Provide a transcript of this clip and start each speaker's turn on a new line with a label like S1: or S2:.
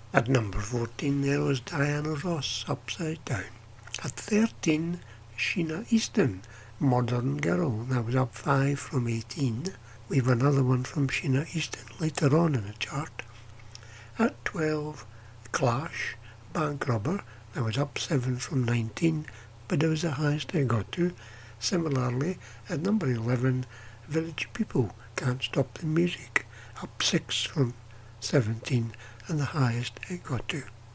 S1: At number 14 there was Diana Ross, Upside Down. At 13, Sheena Easton, Modern Girl. That was up 5 from 18. We've another one from Sheena Easton later on in the chart. At 12, Clash, Bank Robber. That was up 7 from 19, but it was the highest I got to. Similarly, at number 11, Village People, Can't Stop the Music, up 6 from 17, and the highest it got to.